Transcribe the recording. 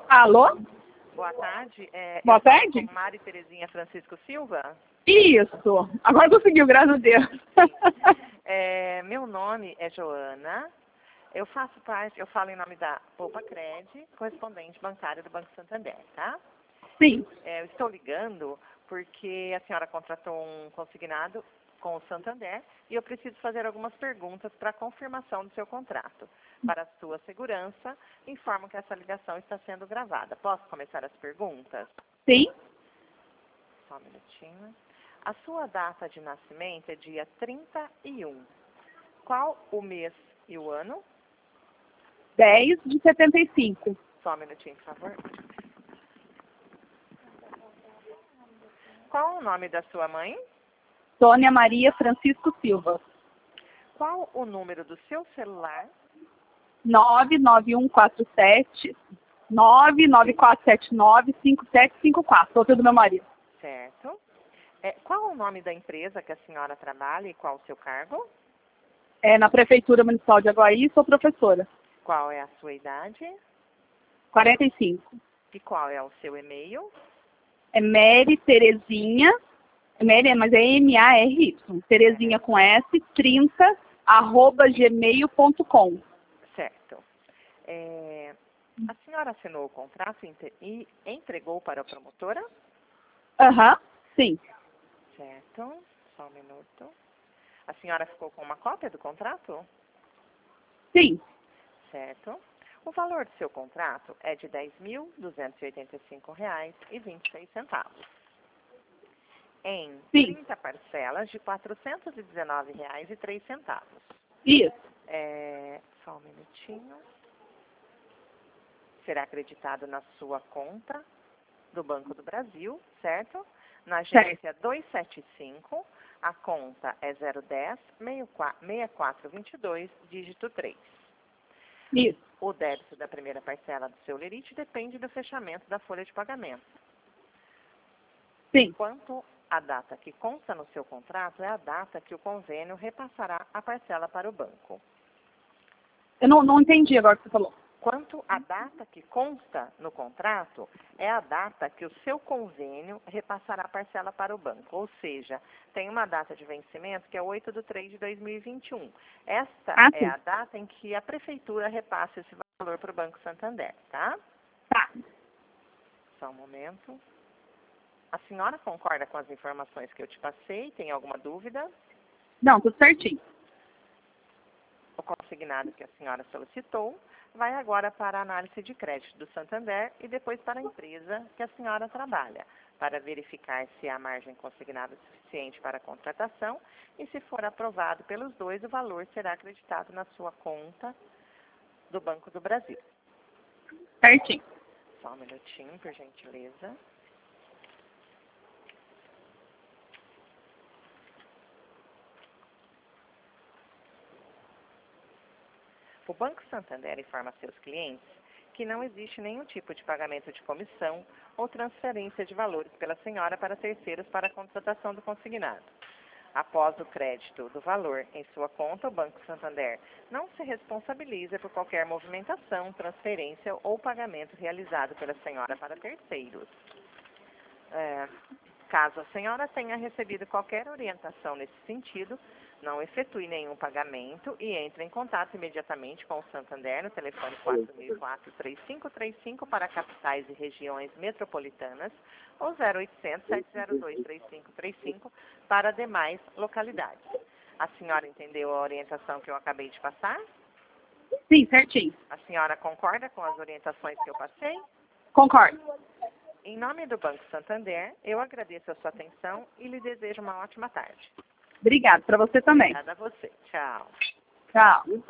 Alô? Boa tarde. Boa Eu falo tarde? com Mari Terezinha Francisco Silva. Isso. Agora conseguiu, graças a Deus. Meu nome é Joana. Eu falo em nome da Poupa Cred, correspondente bancária do Banco Santander, tá? Sim. Eu estou ligando porque a senhora contratou um consignado com o Santander e eu preciso fazer algumas perguntas para confirmação do seu contrato. Para a sua segurança, informo que essa ligação está sendo gravada. Posso começar as perguntas? Sim. Só um minutinho. A sua data de nascimento é dia 31. Qual o mês e o ano? 10 de 75. Só um minutinho, por favor. Qual o nome da sua mãe? Sônia Maria Francisco Silva. Qual o número do seu celular? 99147 994795754. Outro do meu marido. Certo. Qual o nome da empresa que a senhora trabalha e qual o seu cargo? É na Prefeitura Municipal de Aguaí, sou professora. Qual é a sua idade? 45. E qual é o seu e-mail? É Mary Terezinha. Mary, mas é M-A-R-Y. Terezinha com S, 30, @gmail.com. Certo. A senhora assinou o contrato e entregou para a promotora? Aham, sim. Certo. Só um minuto. A senhora ficou com uma cópia do contrato? Sim. Certo. O valor do seu contrato é de R$ 10.285,26. Em Sim. 30 parcelas de R$ 419,03. Isso. Só um minutinho. Será acreditado na sua conta do Banco do Brasil, certo? Na agência 275, a conta é 010-6422, dígito 3. Isso. O débito da primeira parcela do seu lerite depende do fechamento da folha de pagamento. Sim. Quanto à data que consta no seu contrato, é a data que o convênio repassará a parcela para o banco. Eu não entendi agora o que você falou. Quanto à data que consta no contrato, é a data que o seu convênio repassará a parcela para o banco. Ou seja, tem uma data de vencimento que é 8/3/2021. Esta é a data em que a prefeitura repassa esse valor para o Banco Santander, tá? Tá. Só um momento. A senhora concorda com as informações que eu te passei? Tem alguma dúvida? Não, tudo certinho. O consignado que a senhora solicitou vai agora para a análise de crédito do Santander e depois para a empresa que a senhora trabalha, para verificar se há margem consignada suficiente para a contratação e, se for aprovado pelos dois, o valor será acreditado na sua conta do Banco do Brasil. Certinho. Só um minutinho, por gentileza. O Banco Santander informa a seus clientes que não existe nenhum tipo de pagamento de comissão ou transferência de valores pela senhora para terceiros para a contratação do consignado. Após o crédito do valor em sua conta, o Banco Santander não se responsabiliza por qualquer movimentação, transferência ou pagamento realizado pela senhora para terceiros. Caso a senhora tenha recebido qualquer orientação nesse sentido, não efetue nenhum pagamento e entre em contato imediatamente com o Santander no telefone 4004-3535 para capitais e regiões metropolitanas ou 0800-702-3535 para demais localidades. A senhora entendeu a orientação que eu acabei de passar? Sim, certinho. A senhora concorda com as orientações que eu passei? Concordo. Em nome do Banco Santander, eu agradeço a sua atenção e lhe desejo uma ótima tarde. Obrigada. Para você também. Obrigada a você. Tchau. Tchau.